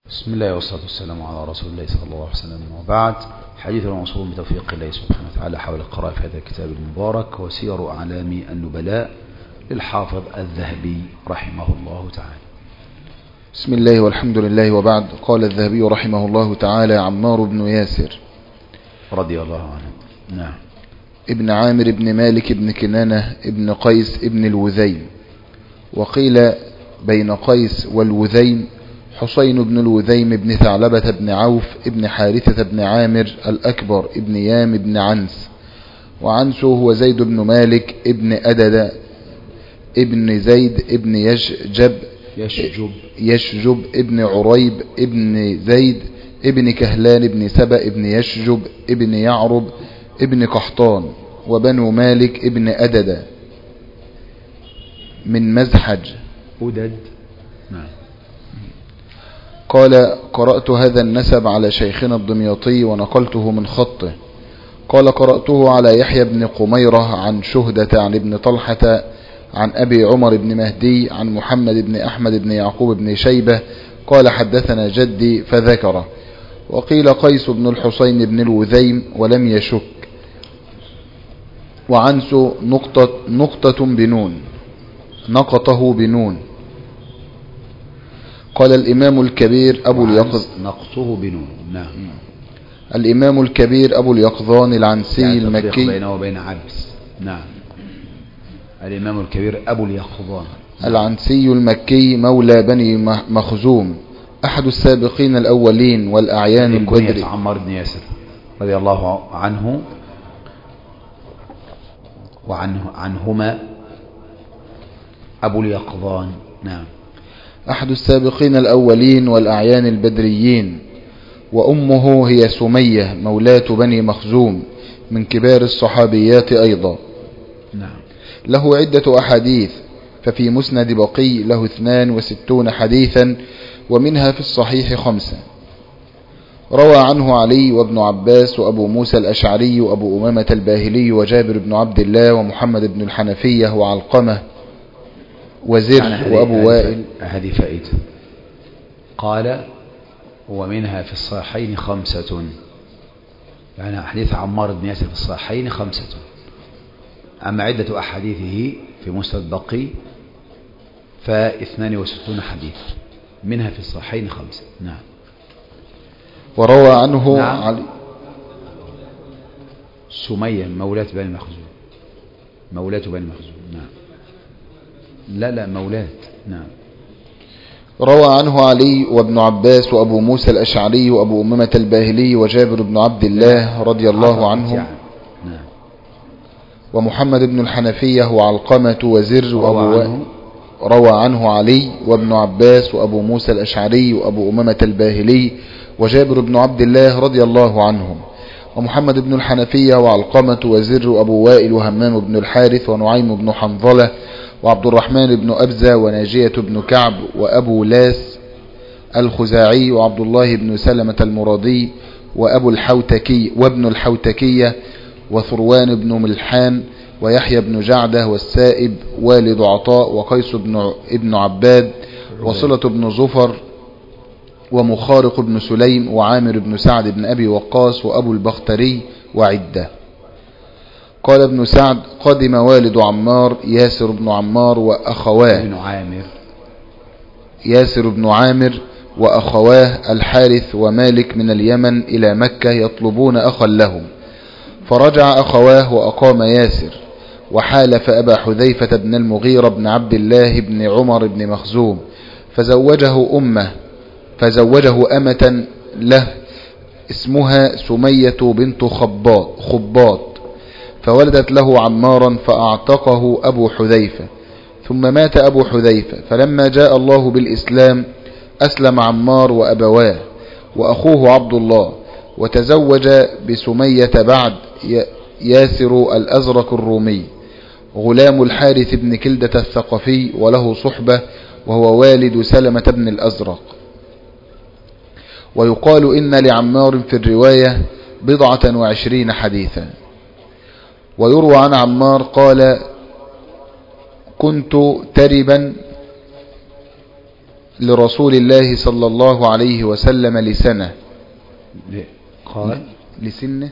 بسم الله والصلاة والسلام على رسول الله صلى الله عليه وسلم، وبعد. حديثنا موصول بتوفيق الله سبحانه وتعالى حول القراءة في هذا الكتاب المبارك وسير أعلام النبلاء للحافظ الذهبي رحمه الله تعالى. بسم الله والحمد لله، وبعد. قال الذهبي رحمه الله تعالى: عمار بن ياسر رضي الله عنه. نعم. ابن عامر بن مالك بن كنانة ابن قيس ابن الوذيم، وقيل بين قيس والوذيم حسين بن الوذيم بن ثعلبة بن عوف ابن حارثة بن عامر الأكبر ابن يام بن عنس، وعنسه هو زيد بن مالك ابن أدد ابن زيد ابن يشجب ابن عريب ابن زيد ابن كهلان ابن سبأ ابن يشجب ابن يعرب ابن قحطان، وبنو مالك ابن أدد من مزحج أدد. نعم. قال: قرأت هذا النسب على شيخنا الدمياطي ونقلته من خطه. قال: قرأته على يحيى بن قميرة عن شهدة عن ابن طلحة عن أبي عمر بن مهدي عن محمد بن أحمد بن يعقوب بن شيبة قال: حدثنا جدي فذكره. وقيل قيس بن الحسين بن الوذيم ولم يشك. وعنس نقطة بنون، نقطه بنون. قال الإمام الكبير أبو اليقظان، نقطه بنون. نعم. الإمام الكبير أبو اليقظان العنسي يعني المكي بينه وبين عبس. نعم. الإمام الكبير أبو اليقظان العنسي المكي مولى بني مخزوم، أحد السابقين الأولين والأعيان البدر. عمار بن ياسر رضي الله عنه وعنهما أبو اليقظان. نعم. أحد السابقين الأولين والأعيان البدريين، وأمه هي سمية مولاة بني مخزوم من كبار الصحابيات أيضا. نعم. له عدة أحاديث، ففي مسند بقي له 62 حديثا، ومنها في الصحيح 5. روى عنه علي وابن عباس وأبو موسى الأشعري وأبو أمامة الباهلي وجابر بن عبد الله ومحمد بن الحنفية وعلقمة وزر وأبو وائل. هذه فائدة. قال: ومنها في الصحيحين 5، يعني حديث عمار بن ياسر في الصحيحين 5. أما عدة أحاديثه في مسند بقي ف62 حديث، منها في الصحيحين 5. نعم. وروى عنه نعم. علي سمية مولاة بني مخزوم، مولاة بني مخزوم. نعم. لا مولاة. نعم. روى عنه علي وابن عباس وأبو موسى الأشعري وأبو أمامة الباهلي وجابر بن عبد الله رضي الله عنهم. نعم. ومحمد بن الحنفية وعلقمة وزر وأبو وائل. روى عنه علي وابن عباس وأبو موسى الأشعري وأبو أمامة الباهلي وجابر بن عبد الله رضي الله عنهم، ومحمد بن الحنفية وعلقمة وزر وأبو وائل وهمام بن الحارث ونعيم بن حنظلة وعبد الرحمن بن أبزة وناجية بن كعب وأبو لاس الخزاعي وعبد الله بن سلمة المرادي وأبو الحوتكي وابن الحوتكية وثروان بن ملحان ويحيى بن جعدة والسائب والد عطاء وقيس بن عباد وصلة بن زفر ومخارق بن سليم وعامر بن سعد بن أبي وقاص وأبو البختري وعدة. قال ابن سعد: قدم والد عمار ياسر بن عمار وأخواه ياسر بن عامر وأخواه الحارث ومالك من اليمن إلى مكة يطلبون أخا لهم، فرجع أخواه وأقام ياسر، وحالف أبا حذيفة بن المغيرة بن عبد الله بن عمر بن مخزوم، فزوجه أمة له اسمها سمية بنت خباط، فولدت له عمارا فأعتقه أبو حذيفة، ثم مات أبو حذيفة، فلما جاء الله بالإسلام أسلم عمار وأبواه وأخوه عبد الله، وتزوج بسمية بعد ياسر الأزرق الرومي غلام الحارث بن كلدة الثقفي، وله صحبة وهو والد سلمة بن الأزرق. ويقال إن لعمار في الرواية 29 حديثا. ويروى عن عمار قال: كنت تربا لرسول الله صلى الله عليه وسلم لسنة. قال لسنة.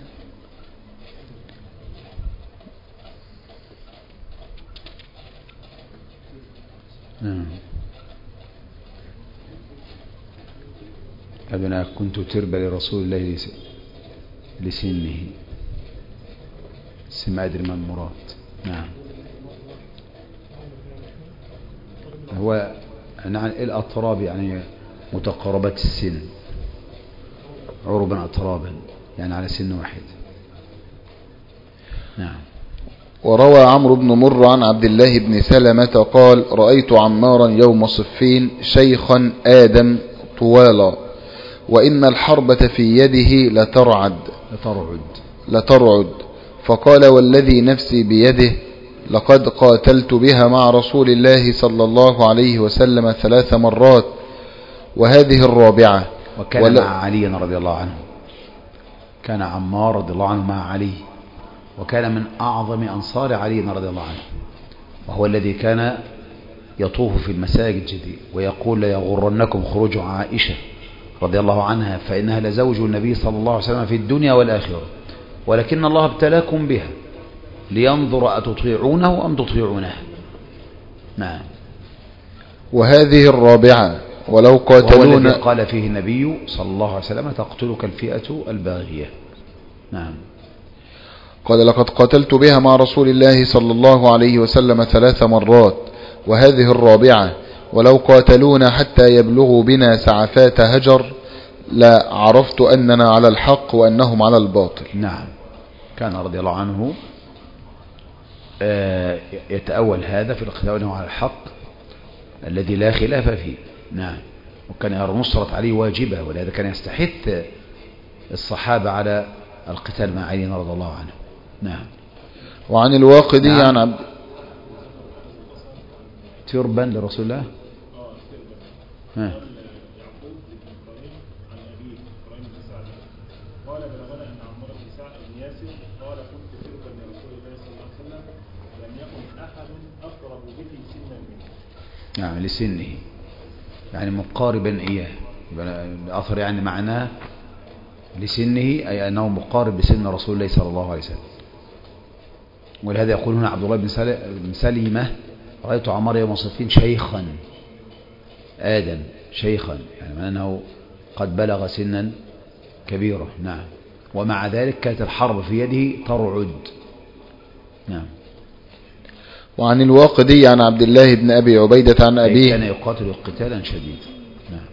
أبنا كنت تربى لرسول الله لسنه. ما أدري ما المراد. نعم. هو الأطراب يعني متقاربات السن، عربا أطرابا يعني على سن واحد. نعم. وروى عمرو بن مر عن عبد الله بن سلمة قال: رأيت عمارا يوم صفين شيخا آدم طوالا، وإن الحربة في يده لترعد. فقال: والذي نفسي بيده لقد قاتلت بها مع رسول الله صلى الله عليه وسلم 3 مرات وهذه الرابعة. وكان مع علي رضي الله عنه. كان عمار رضي الله عنه مع علي، وكان من أعظم أنصار علي رضي الله عنه، وهو الذي كان يطوف في المساجد جديد ويقول: لا يغرنكم خروج عائشة رضي الله عنها فإنها لزوج النبي صلى الله عليه وسلم في الدنيا والآخرة، ولكن الله ابتلاكم بها لينظر أتطيعونه أم تطيعونه. نعم. وهذه الرابعة ولو قاتلونا، والذي قال فيه النبي صلى الله عليه وسلم: تقتلك الفئة الباغية. نعم. قال: لقد قاتلت بها مع رسول الله صلى الله عليه وسلم 3 مرات وهذه الرابعة، ولو قاتلونا حتى يبلغوا بنا سعفات هجر لا عرفت أننا على الحق وأنهم على الباطل. نعم. كان رضي الله عنه يتأول هذا في القتال وأنه على الحق الذي لا خلاف فيه. نعم. وكان يرى نصرة علي واجبة، ولهذا كان يستحث الصحابة على القتال مع علي رضي الله عنه. نعم. وعن الواقدي عن عبد تربا لرسول الله. قال: بلغنا ان عمار بن سعد بن ياسر قال: كنت تربا لرسول الله صلى الله عليه وسلم لم يكن احد اقرب به سنا منه. نعم. لسنه يعني مقاربا اياه. الاثر يعني معناه لسنه اي انه مقارب بسن رسول الله صلى الله عليه وسلم. ولهذا يقول هنا عبد الله بن سلمة: رأيت عمار يوم صفين شيخا آدم شيخا، يعني معناه أنه قد بلغ سنا كبيرة. نعم. ومع ذلك كانت الحرب في يده ترعد. نعم. وعن الواقدي عن عبد الله بن أبي عبيدة عن أبيه كان يقاتل قتالا شديدا. نعم.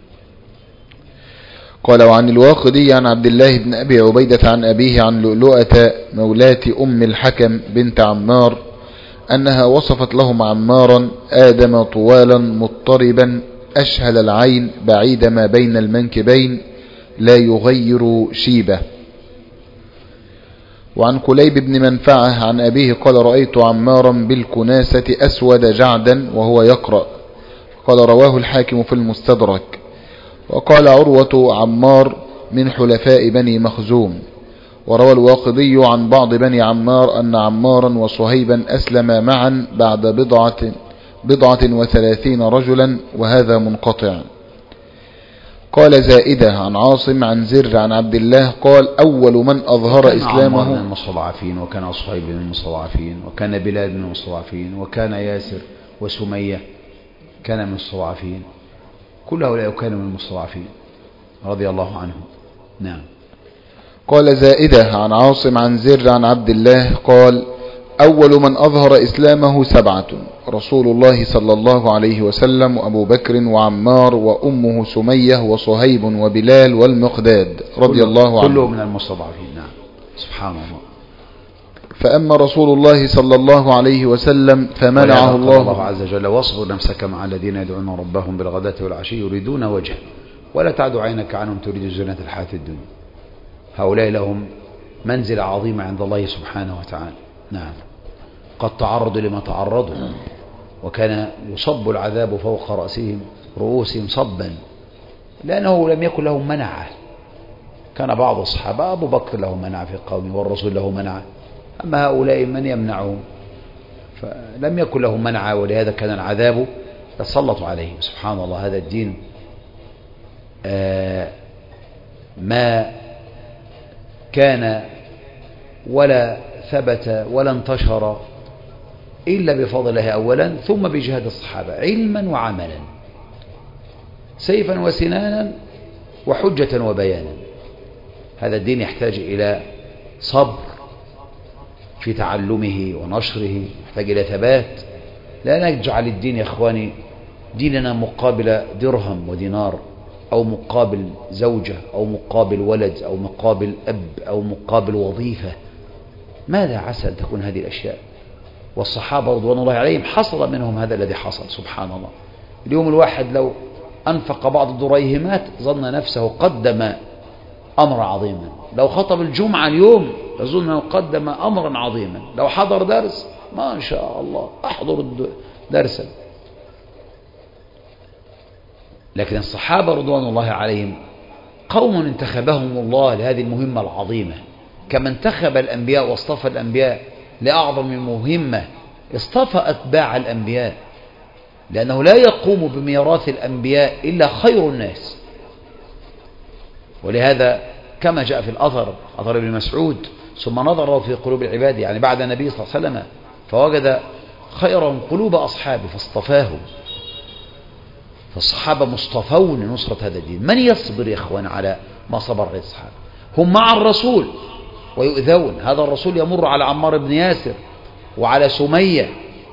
قال: وعن الواقدي عن عبد الله بن أبي عبيدة عن أبيه عن لؤلؤة مولاة أم الحكم بنت عمار أنها وصفت لهم عمارا آدم طوالا مضطربا أشهل العين بعيد ما بين المنكبين لا يغير شيبة. وعن كليب بن منفعة عن أبيه قال: رأيت عمارا بالكناسة أسود جعدا وهو يقرأ. قال: رواه الحاكم في المستدرك. وقال عروة: عمار من حلفاء بني مخزوم. وروى الواقدي عن بعض بني عمار أن عمارا وصهيبا أسلما معا بعد 37 رجلا، وهذا منقطع. قال زائدة عن عاصم عن زر عن عبد الله قال: أول من أظهر إسلامه من المستضعفين، وكان صهيب من المستضعفين، وكان بلال من المستضعفين، وكان ياسر وسمية كان من المستضعفين. كل هؤلاء كانوا من المستضعفين رضي الله عنهم. نعم. قال زائدة عن عاصم عن زر عن عبد الله قال: أول من أظهر إسلامه 7: رسول الله صلى الله عليه وسلم وأبو بكر وعمار وأمه سمية وصهيب وبلال والمقداد رضي الله عنه، كله من المستضعفين. نعم. سبحان الله. فأما رسول الله صلى الله عليه وسلم فمنعه الله عز وجل: واصبر نفسك مع الذين يدعون ربهم بالغداة والعشي يريدون وجهه ولا تعد عينك عنهم تريد زينة الحياة الدنيا. هؤلاء لهم منزلة عظيمة عند الله سبحانه وتعالى. نعم. قد تعرضوا لما تعرضوا، وكان يصب العذاب فوق رؤوسهم صبا، لأنه لم يكن لهم منعة. كان بعض الصحابة أبو بكر له منعة في قومه والرسول له منعة، أما هؤلاء من يمنعهم؟ فلم يكن لهم منعة، ولهذا كان العذاب يتسلط عليهم. سبحان الله. هذا الدين ما كان ولا ثبت ولا انتشر إلا بفضل الله أولا، ثم بجهاد الصحابة علما وعملا، سيفا وسنانا وحجة وبيانا. هذا الدين يحتاج إلى صبر في تعلمه ونشره، يحتاج إلى ثبات. لا نجعل الدين يا إخواني ديننا مقابل درهم ودينار، أو مقابل زوجة، أو مقابل ولد، أو مقابل أب، أو مقابل وظيفة. ماذا عسى أن تكون هذه الأشياء؟ والصحابة رضوان الله عليهم حصل منهم هذا الذي حصل. سبحان الله، اليوم الواحد لو أنفق بعض الدريهمات ظن نفسه قدم أمر عظيما، لو خطب الجمعة اليوم يظن أنه قدم أمرا عظيما، لو حضر درس ما شاء الله أحضر درسا. لكن الصحابة رضوان الله عليهم قوم انتخبهم الله لهذه المهمة العظيمة، كما انتخب الأنبياء واصطفى الأنبياء لأعظم مهمة، اصطفى أتباع الأنبياء، لأنه لا يقوم بميراث الأنبياء إلا خير الناس. ولهذا كما جاء في الأثر، أثر ابن مسعود، ثم نظر في قلوب العباد، يعني بعد النبي صلى الله عليه وسلم، فوجد خيرهم قلوب أصحابه فاصطفاهم. فالصحابة مصطفون لنصرة هذا الدين. من يصبر يا إخوان على ما صبر عليه الصحابة؟ هم مع الرسول ويؤذون. هذا الرسول يمر على عمار بن ياسر وعلى سمية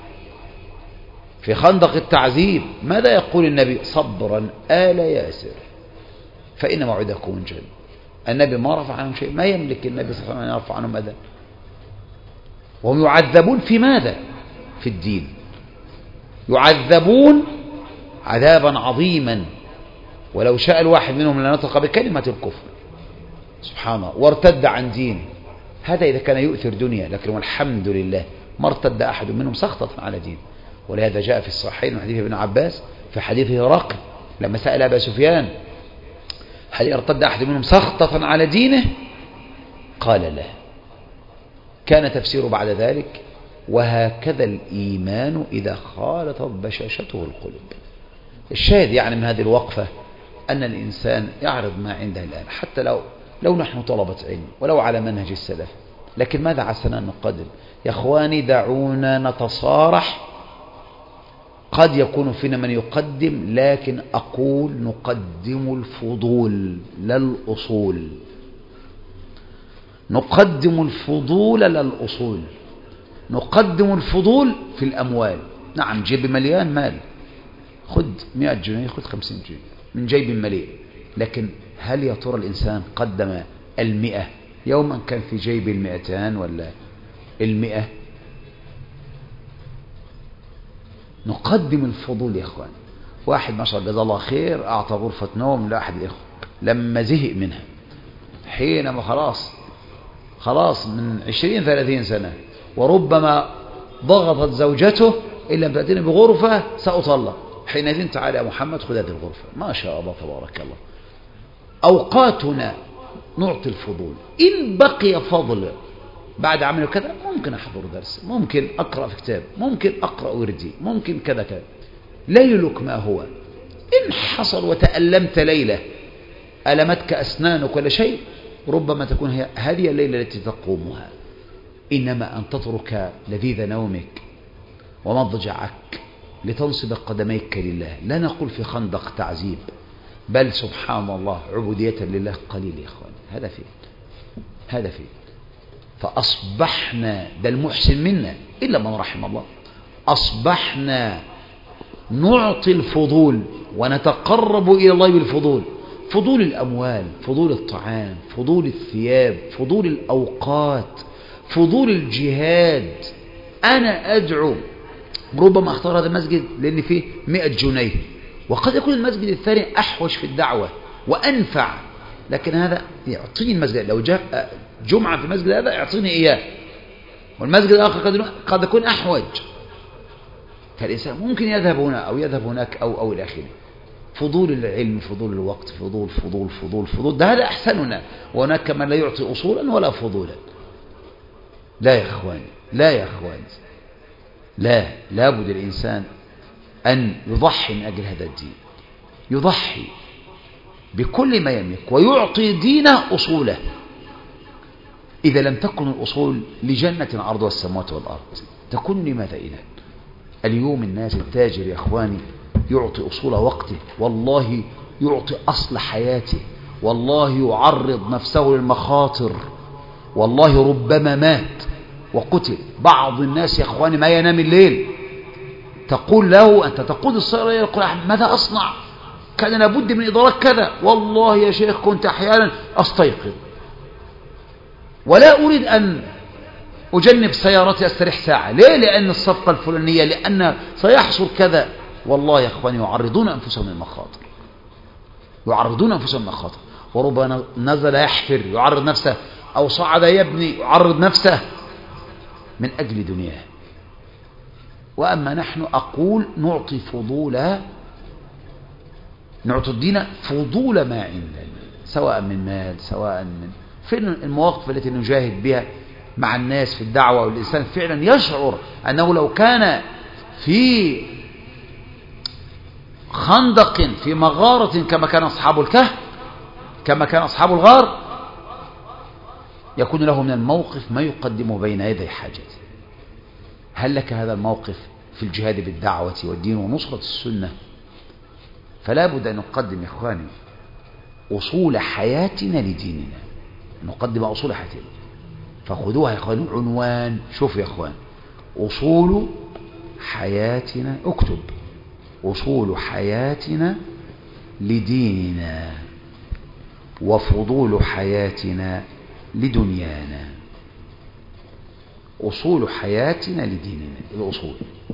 في خندق التعذيب، ماذا يقول النبي؟ صبرا آل ياسر فإن موعدكم الجنة. النبي ما رفع عنهم شيء، ما يملك النبي صلى الله عليه وسلم أن يرفع عنهم أذى، وهم يعذبون في ماذا؟ في الدين، يعذبون عذابا عظيما، ولو شاء الواحد منهم لنطق بكلمة الكفر سبحان الله وارتد عن دينه. هذا إذا كان يؤثر دنيا، لكن والحمد لله ما ارتد أحد منهم سخطة على دين. ولهذا جاء في الصحيحين من حديث ابن عباس، في حديث هرقل لما سأل أبا سفيان هل ارتد أحد منهم سخطة على دينه؟ قال لا. كان تفسيره بعد ذلك وهكذا الإيمان إذا خالطت بشاشته القلوب. الشاهد يعني من هذه الوقفة أن الإنسان يعرض ما عنده الآن، حتى لو نحن طلبة علم ولو على منهج السلف، لكن ماذا عسنا أن نقدم؟ يا أخواني دعونا نتصارح، قد يكون فينا من يقدم، لكن أقول نقدم الفضول لا الأصول، نقدم الفضول لا الأصول. نقدم الفضول في الأموال، نعم جيب مليان مال، خذ 100 جنيه، خذ 50 جنيه من جيب مليء، لكن هل يا ترى الإنسان قدم 100 يوما كان في جيب 200 ولا 100؟ نقدم الفضول يا اخوان. واحد ما شاء الله جزاه الله خير اعطى غرفة نوم لاحد الاخوة، لما زهق منها حينما خلاص من 20-30 سنة، وربما ضغطت زوجته إن لم تأتيني بغرفة سأطلق، حينئذ تعالى يا محمد خذ هذه الغرفة. ما شاء الله تبارك الله. أوقاتنا نعطي الفضول، إن بقي فضل بعد عمل كذا ممكن أحضر درس، ممكن أقرأ في كتاب، ممكن أقرأ وردي، ممكن كذا كذا. ليلك ما هو، إن حصل وتألمت ليلة ألمتك أسنانك ولا شيء، ربما تكون هذه الليلة التي تقومها. إنما أن تترك لذيذ نومك ومضجعك لتنصب قدميك لله، لا نقول في خندق تعذيب، بل سبحان الله عبودية لله قليل يا إخوان. هذا فيه فأصبحنا، ده المحسن منا إلا من رحم الله، أصبحنا نعطي الفضول ونتقرب إلى الله بالفضول، فضول الأموال، فضول الطعام، فضول الثياب، فضول الأوقات، فضول الجهاد. أنا أدعو، ربما أختار هذا المسجد لأن فيه 100 جنيه، وقد يكون المسجد الثاني أحوج في الدعوة وأنفع، لكن هذا يعطيني المسجد، لو جاء جمعة في المسجد هذا يعطيني إياه، والمسجد الآخر قد يكون أحوج، فالإنسان ممكن يذهب هنا أو يذهب هناك أو إلى آخره. فضول العلم، فضول الوقت، فضول فضول فضول فضول، ده هذا أحسننا. وهناك من لا يعطي أصولا ولا فضولا. لا يا إخواني، لا يا إخواني، لا بد الإنسان أن يضحي من أجل هذا الدين، يضحي. بكل ما يملك ويعطي دينه أصوله. إذا لم تكن الأصول لجنة عرضها السماوات والأرض تكون لماذا إذن؟ اليوم الناس التاجر يا أخواني يعطي أصول وقته، والله يعطي أصل حياته، والله يعرض نفسه للمخاطر، والله ربما مات وقتل. بعض الناس يا أخواني ما ينام الليل، تقول له أنت تقود السيارة يقول ماذا أصنع؟ كان لابد من إدراك كذا. والله يا شيخ كنت أحيانا أستيقظ ولا أريد أن أجنب سيارتي أستريح ساعة. ليه؟ لأن الصفقة الفلانية، لأن سيحصل كذا. والله يا أخواني يعرضون أنفسهم للمخاطر، يعرضون أنفسهم للمخاطر. وربما نزل يحفر يعرض نفسه، أو صعد يبني يعرض نفسه من أجل دنياه. وأما نحن أقول نعطي فضولها، نعطي الدين فضول ما عندنا، سواء من مال سواء من فين المواقف التي نجاهد بها مع الناس في الدعوة. والإنسان فعلا يشعر أنه لو كان في خندق في مغارة كما كان أصحاب الكهف، كما كان أصحاب الغار، يكون له من الموقف ما يقدمه بين يدي حاجته. هل لك هذا الموقف في الجهاد بالدعوة والدين ونصرة السنة؟ فلا بد أن نقدم يا إخواني أصول حياتنا لديننا، نقدم أصول حياتنا. فخذوها يا إخواني عنوان، شوف يا إخوان، أصول حياتنا، اكتب أصول حياتنا لديننا وفضول حياتنا لدنيانا. أصول حياتنا لديننا، الأصول،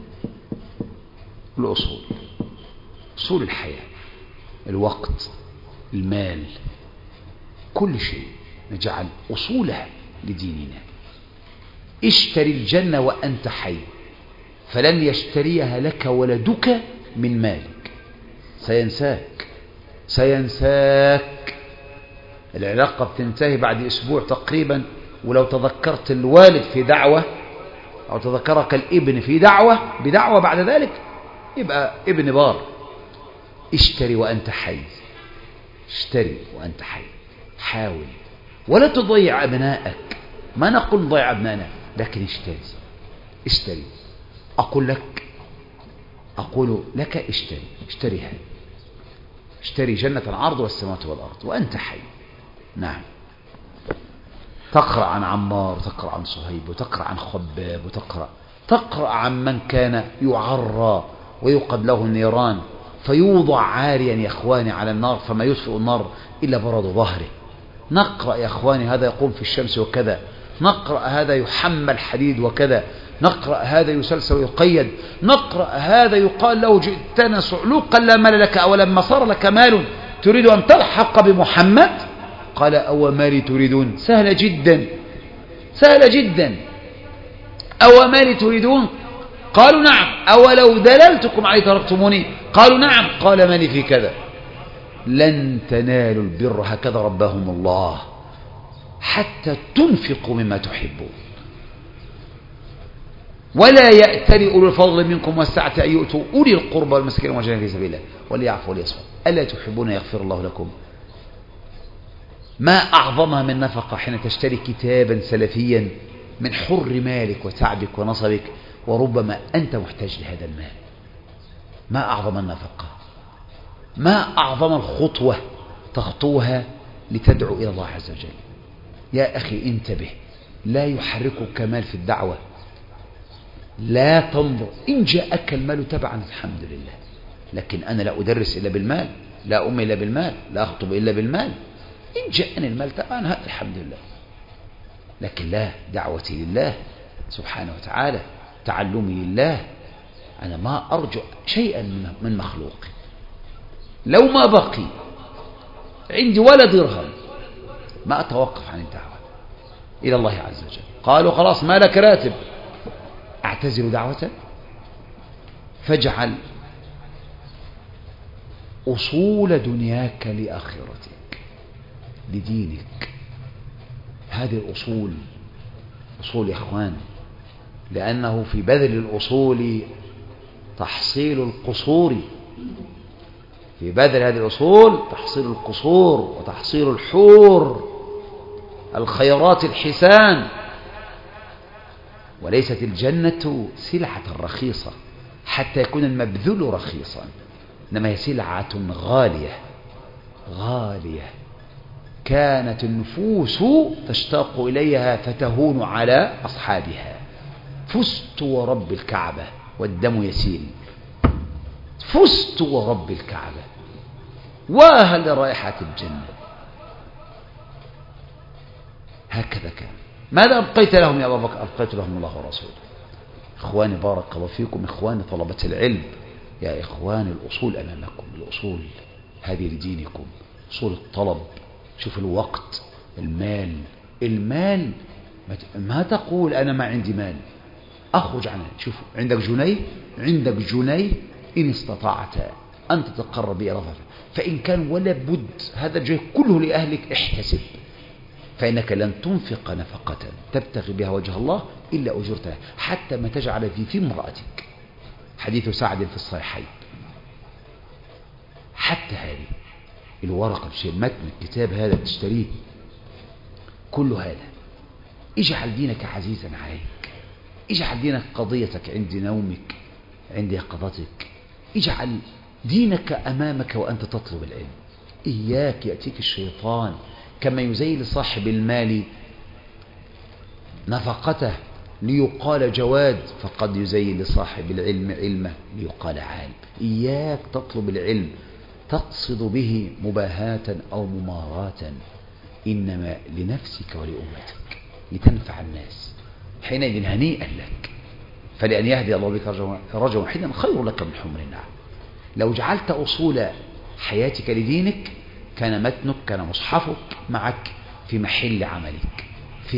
الأصول، أصول الحياة، الوقت، المال، كل شيء نجعل أصولها لديننا. اشتري الجنة وأنت حي، فلن يشتريها لك ولدك من مالك، سينساك، سينساك. العلاقة بتنتهي بعد أسبوع تقريبا، ولو تذكرت الوالد في دعوة أو تذكرك الابن في دعوة بدعوة بعد ذلك يبقى ابن بار. اشتري وأنت حي، اشتري وأنت حي، حاول ولا تضيع أبنائك. ما نقول نضيع أبنائنا، لكن اشتري، اشتري. أقول لك اشتري، اشتريها، اشتري جنة العرض والسماوات والأرض وأنت حي. نعم، تقرأ عن عمار، تقرأ عن صهيب، وتقرأ عن خباب، تقرأ عن من كان يعرى ويوقد له النيران فيوضع عاريا يا إخواني على النار فما يطفئ النار إلا برد ظهره. نقرأ يا إخواني هذا يقوم في الشمس وكذا، نقرأ هذا يحمل حديد وكذا، نقرأ هذا يسلسل ويقيد، نقرأ هذا يقال له جئتنا صعلوقا لا مال لك، أولما صار لك مال تريد أن تلحق بمحمد؟ قال أو مالي تريدون. سهلة جدا، سهلة جدا. أو مالي تريدون؟ قالوا نعم. أولو دللتكم عليه تركتموني؟ قالوا نعم. قال مالي في كذا. لن تنالوا البر، هكذا ربهم الله، حتى تنفقوا مما تحبون، ولا يأتل أولو الفضل منكم والسعة أن يؤتوا أولي القربى والمساكين والمهاجرين في سبيل الله وليعفوا وليصفحوا ألا تحبون يغفر الله لكم؟ ما أعظمها من نفقة حين تشتري كتابا سلفيا من حر مالك وتعبك ونصبك، وربما أنت محتاج لهذا المال. ما أعظم النفقة، ما أعظم الخطوة تخطوها لتدعو إلى الله عز وجل. يا أخي انتبه، لا يحركك مال في الدعوة، لا تنظر. إن جاءك المال تبعا الحمد لله، لكن أنا لا أدرس إلا بالمال، لا أمي إلا بالمال، لا أخطب إلا بالمال. إن جاءني المال تبعا هذا الحمد لله، لكن لا، دعوتي لله سبحانه وتعالى، تعلمي لله. أنا ما أرجو شيئا من مخلوق. لو ما بقي عندي ولا درهم ما أتوقف عن الدعوة إلى الله عز وجل. قالوا خلاص ما لك راتب، أعتزل دعوة؟ فاجعل أصول دنياك لآخرتك لدينك. هذه الأصول أصول يا إخوان، لأنه في بذل الأصول تحصيل القصور. في بذل هذه الأصول تحصيل القصور وتحصيل الحور، الخيرات الحسان. وليست الجنة سلعة رخيصة حتى يكون المبذول رخيصا، إنما هي سلعة غالية غالية كانت النفوس تشتاق إليها فتهون على أصحابها. فزت ورب الكعبة والدم يسيل، فزت ورب الكعبة وأهل رائحة الجنة. هكذا كان. ماذا أبقيت لهم يا أبا بكر؟ أبقيت لهم الله ورسوله. إخواني بارك الله فيكم، إخواني طلبة العلم، يا إخواني الأصول أمامكم، الأصول هذه لدينكم، أصول الطلب. شوف الوقت، المال ما تقول أنا ما عندي مال، أخرج عنه. شوف عندك جنيه إن استطعت أن تتقرب إلى الله، فإن كان ولا بد هذا الجنيه كله لأهلك احتسب، فإنك لن تنفق نفقة تبتغي بها وجه الله إلا أجرتها حتى ما تجعل في امرأتك. حديث سعد في الصحيحين. حتى هذه الورقة متن الكتاب هذا تشتريه، كل هذا اجعل دينك عزيزا عليك، اجعل دينك قضيتك عند نومك عند يقظتك، اجعل دينك أمامك وأنت تطلب العلم. إياك يأتيك الشيطان كما يزين لصاحب المال نفقته ليقال جواد، فقد يزين لصاحب العلم علمه ليقال عالم. إياك تطلب العلم تقصد به مباهاة أو مماراة، إنما لنفسك ولأمتك لتنفع الناس، حينئذ هنيئا لك. فلأن يهدي الله بك رجلا واحدا خير لك من حمر النعم. لو جعلت أصول حياتك لدينك كان متنك، كان مصحفك معك في محل عملك، في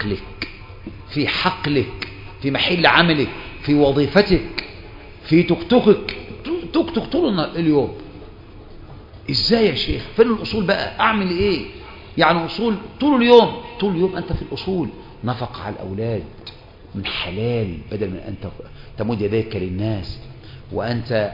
حقلك، في محل عملك، في وظيفتك، في تكتكك طول اليوم. ازاي يا شيخ؟ فين الأصول بقى؟ أعمل إيه؟ يعني أصول طول اليوم أنت في الأصول. نفق على الأولاد من حلال بدل من أن تمد يديك للناس، وأنت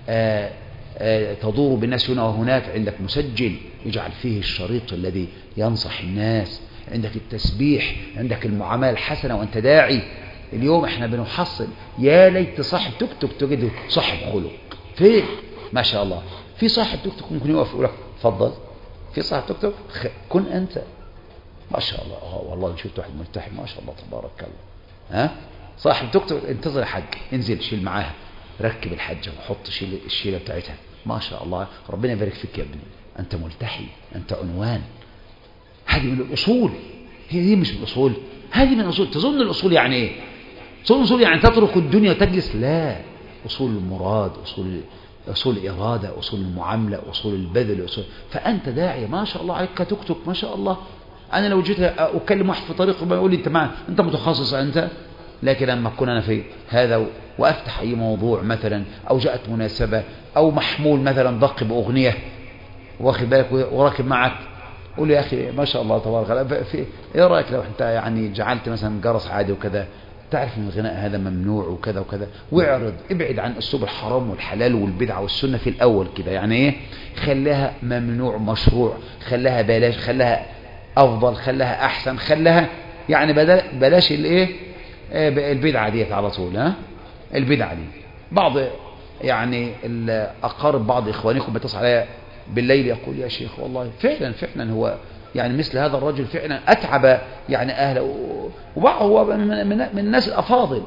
تدور بالناس هنا وهناك. عندك مسجل يجعل فيه الشريط الذي ينصح الناس، عندك التسبيح، عندك المعاملة الحسنة وأنت داعي. اليوم احنا بنحصل يا ليت صاحب توك توك تجده صاحب خلق. فين؟ ما شاء الله في صاحب توك توك ممكن يوقف يقول لك تفضل. في صاحب توك توك كن أنت. ما شاء الله والله شفت واحد ملتحي ما شاء الله تبارك الله. صاحب توك توك انتظر حج، انزل شيل معاها، ركب الحجة وحط شيل الشيلة بتاعتها. ما شاء الله ربنا يبارك فيك يا ابني، أنت ملتحي، أنت عنوان. هذه من الأصول. هي مش من الأصول، هذه من الأصول. تظن الأصول يعني إيه؟ تظن الأصول يعني تترك الدنيا وتجلس؟ لا، أصول المراد، أصول الإرادة، أصول المعاملة، أصول البذل، فأنت داعية ما شاء الله عليك توك توك ما شاء الله. أنا لو جيت أكلم واحد في طريق ربما يقول لي أنت متخصص أنت. لكن لما أكون أنا في هذا وأفتح أي موضوع مثلا، أو جاءت مناسبة، أو محمول مثلا ضق بأغنية واخد بالك وراكب معك، قول لي يا أخي ما شاء الله تبارك الله، إيه رأيك لو أنت يعني جعلت مثلا جرس عادي وكذا، تعرف ان الغناء هذا ممنوع وكذا وكذا، ابعد عن اسلوب الحرام والحلال والبدعه والسنه في الاول كده. يعني ايه؟ خليها ممنوع مشروع، خليها بلاش، خليها افضل، خليها احسن، خليها يعني بلاش الايه البدعه ديت على طول. البدعه دي بعض يعني اقارب بعض اخوانكم بيتصل عليا بالليل يقول يا شيخ والله فعلا هو يعني مثل هذا الرجل فعلا أتعب يعني أهله، وهو من الناس الأفاضل،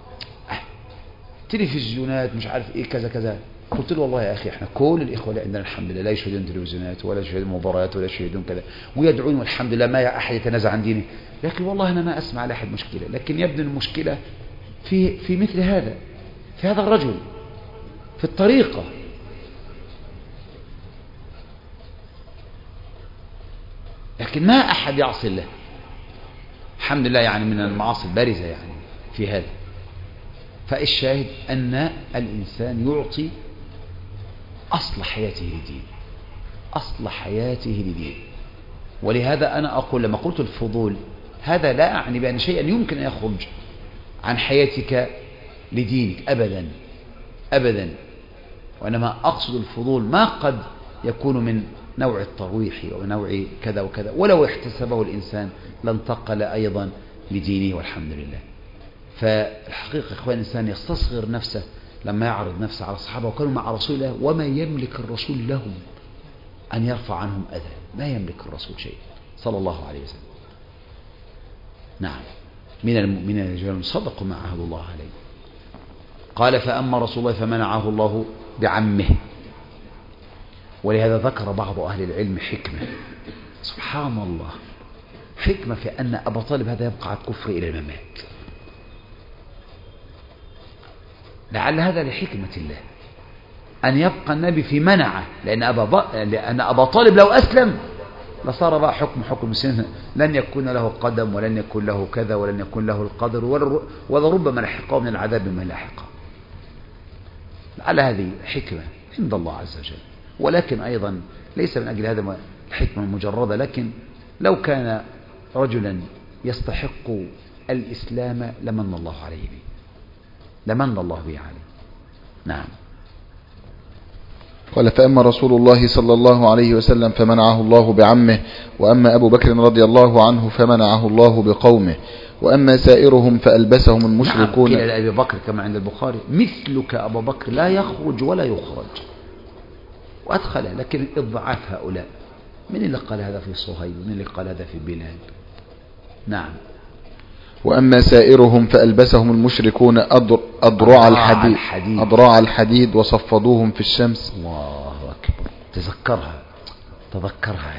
تلفزيونات مش عارف إيه كذا كذا. قلت له والله يا أخي إحنا كل الإخوة اللي عندنا الحمد لله لا يشهدون تلفزيونات ولا يشهدون مباريات ولا يشهدون كذا، ويدعون والحمد لله ما أحد يتنازع عن دينه. لكن والله أنا ما أسمع لأحد مشكلة، لكن يبدو المشكلة في مثل هذا، في هذا الرجل، في الطريقة. لكن ما أحد يعصي الله الحمد لله، يعني من المعاصي البارزة يعني في هذا. فالشاهد أن الإنسان يعطي أصل حياته لدين، أصل حياته لدين. ولهذا أنا أقول لما قلت الفضول هذا لا أعني بأن شيئا يمكن أن يخرج عن حياتك لدينك أبدا أبدا. وإنما أقصد الفضول ما قد يكون من نوع الترويح ونوع كذا وكذا، ولو احتسبه الإنسان لانتقل أيضا لدينه والحمد لله. فالحقيقة إخوان الإنسان يستصغر نفسه لما يعرض نفسه على الصحابة وكانوا مع رسول الله، وما يملك الرسول لهم أن يرفع عنهم أذى، ما يملك الرسول شيء صلى الله عليه وسلم. نعم، من المؤمنين رجال صدقوا ما عهد الله عليه. قال فأما رسول الله فمنعه الله بعمه. ولهذا ذكر بعض أهل العلم حكمة، سبحان الله، حكمة في أن أبا طالب هذا يبقى على الكفر إلى الممات. لعل هذا لحكمة الله أن يبقى النبي في منعه، لأن أبا طالب لو أسلم لصار بقى حكم المسلمين، لن يكون له قدم ولن يكون له كذا ولن يكون له القدر ولربما لحقه من العذاب ما لاحقه. لعل هذه حكمة عند الله عز وجل، ولكن أيضا ليس من أجل هذا الحكمة المجردة، لكن لو كان رجلا يستحق الإسلام لمن الله عليه به، لمن الله به عليه. نعم. قال فأما رسول الله صلى الله عليه وسلم فمنعه الله بعمه، وأما أبو بكر رضي الله عنه فمنعه الله بقومه، وأما سائرهم فألبسهم المشركون. نعم، قيل لأبي بكر كما عند البخاري مثلك أبو بكر لا يخرج ولا يخرج، وأدخل، لكن الضعاف هؤلاء من اللي قال هذا في صهيب ومن اللي قال هذا في بلال. نعم. وأما سائرهم فألبسهم المشركون أضراع الحديد وصفدوهم في الشمس. الله أكبر، تذكرها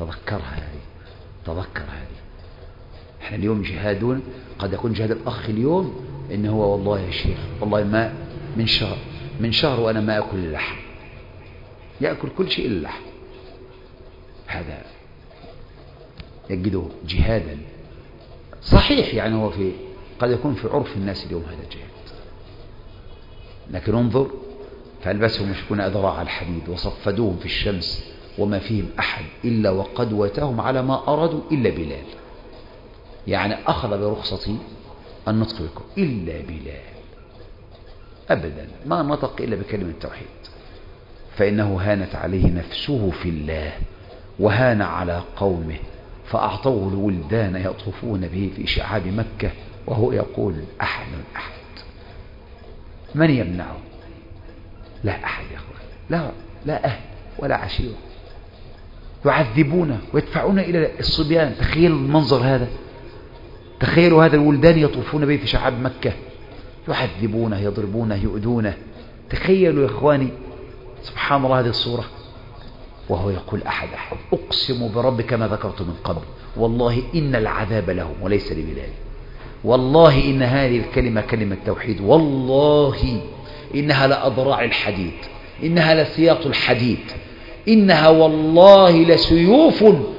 هذه. احنا اليوم جهادون، قد يكون جهاد الأخ اليوم إن هو والله يا شيخ والله ما من شهر وأنا ما أكل اللحم، يأكل كل شيء إلا اللحم، هذا يجده جهادا صحيح، يعني هو قد يكون في عرف الناس اليوم هذا جهاد، لكن انظر فألبسهم يشكون أذراع الحديد وصفدوهم في الشمس وما فيهم أحد إلا وقد واتاهم على ما أرادوا إلا بلال، يعني أخذ برخصة النطق بكم إلا بلال، أبدا ما نطق إلا بكلمة التوحيد، فإنه هانت عليه نفسه في الله وهان على قومه، فأعطوه الولدان يطوفون به في شعاب مكة وهو يقول أحد أحد، من يمنعه؟ لا أحد يا أخوان، لا أهل ولا عشيرة، يعذبونه ويدفعون إلى الصبيان. تخيلوا المنظر هذا، تخيلوا هذا الولدان يطوفون به في شعاب مكة، يعذبونه يضربونه يؤذونه. تخيلوا يا إخواني سبحان الله هذه الصورة، وهو يقول أحد أحد. أقسم برب كما ذكرت من قبل والله إن العذاب لهم وليس لبلال، والله إن هذه الكلمة كلمة توحيد، والله إنها لأضراع الحديد، إنها لسياط الحديد، إنها والله لسيوف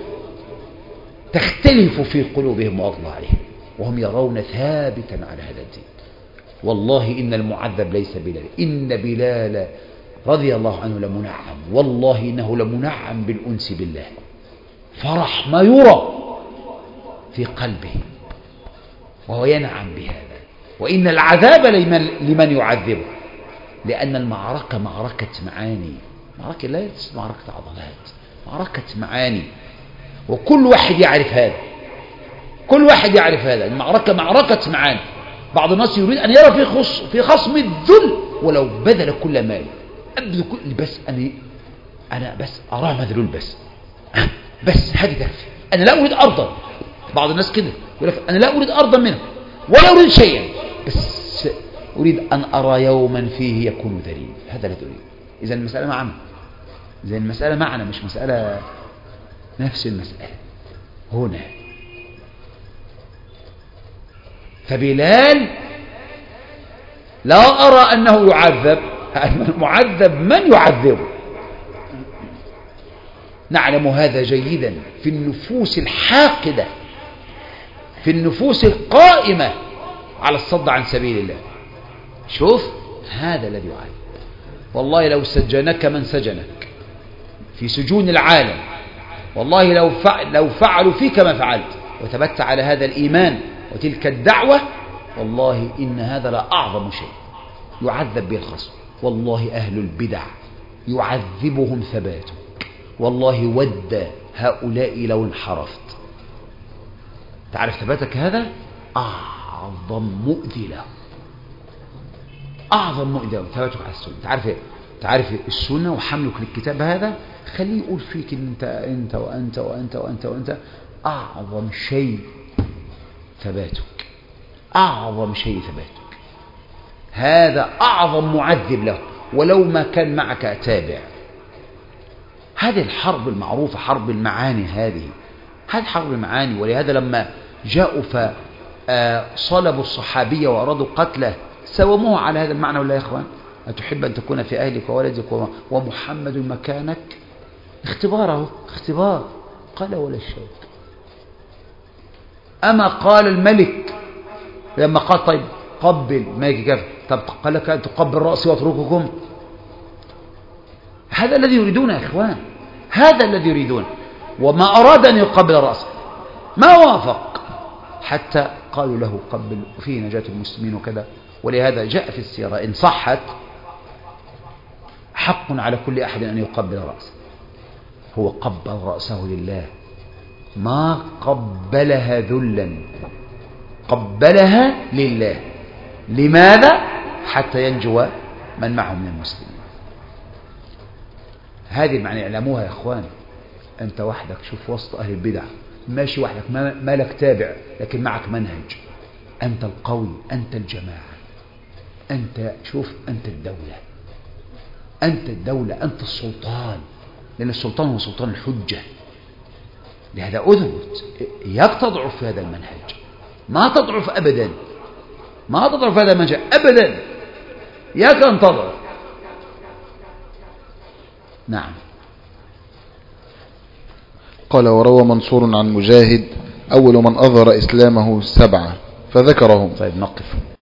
تختلف في قلوبهم وأضلاعهم وهم يرون ثابتا على هذا الدين. والله إن المعذب ليس بلال، إن بلال رضي الله عنه لمنعم، والله إنه لمنعم بالأنس بالله، فرح ما يرى في قلبه وهو ينعم بهذا. وإن العذاب لمن يعذبه، لأن المعركة معركة معاني، معركة ليست معركة عضلات، معركة معاني، وكل واحد يعرف هذا، كل واحد يعرف هذا. المعركة معركة معاني. بعض الناس يريد أن يرى في خصم الذل ولو بذل كل ماله، بس أنا بس أراه مذلول، بس هذه تكفي، أنا لا أريد أرضا. بعض الناس كده يقول لك أنا لا أريد أرضا منه ولا أريد شيئا، بس أريد أن أرى يوما فيه يكون ذليل، هذا لا تريد. إذا المسألة معنا، إذا المسألة معنا مش مسألة نفس المسألة هنا. فبلال لا أرى أنه يعذب، المعذب من يعذبه. نعلم هذا جيدا في النفوس الحاقدة، في النفوس القائمة على الصد عن سبيل الله. شوف هذا الذي يعذب. والله لو سجنك من سجنك في سجون العالم، والله لو فعلوا فيك ما فعلت وثبت على هذا الإيمان وتلك الدعوة، والله إن هذا لا أعظم شيء يعذب به الخصم. والله أهل البدع يعذبهم ثباتك، والله ود هؤلاء لو انحرفت. تعرف ثباتك هذا أعظم مؤذي له، أعظم مؤذي له ثباتك على السنة. تعرف السنة وحملك للكتاب هذا خليه يقول فيك أنت وأنت وأنت وأنت وأنت. أعظم شيء ثباتك، أعظم شيء ثباتك، هذا أعظم معذب له ولو ما كان معك تابع. هذه الحرب المعروفة، حرب المعاني، هذه حرب المعاني. ولهذا لما جاءوا فصلبوا الصحابية وأرادوا قتله سوموه على هذا المعنى. ولا يا إخوان، أتحب أن تكون في أهلك وولدك ومحمد مكانك؟ اختباره، اختبار. قال ولا الشوك. أما قال الملك لما قال طيب قبل ملك كيف؟ طب قال لك أن تقبل رأسي واترككم؟ هذا الذي يريدون يا إخوان، هذا الذي يريدون. وما أراد أن يقبل رأسه ما وافق حتى قالوا له قبل فيه نجاة المسلمين وكذا. ولهذا جاء في السيرة إن صحت حق على كل أحد أن يقبل رأسه. هو قبل رأسه لله، ما قبلها ذلا، قبلها لله. لماذا؟ حتى ينجو من معه من المسلمين. هذه المعنى اعلموها يا اخوان. انت وحدك شوف وسط اهل البدع ماشي وحدك، ما لك تابع لكن معك منهج. انت القوي، انت الجماعة، انت شوف، انت الدولة، انت الدولة، انت السلطان. لان السلطان هو سلطان الحجة. لهذا اثبت اياك تضعف في هذا المنهج، ما تضعف ابدا، ما تضعف في هذا المنهج ابدا، اياك ان تضعف. نعم. قال وروى منصور عن مجاهد أول من أظهر إسلامه 7 فذكرهم. طيب نقف.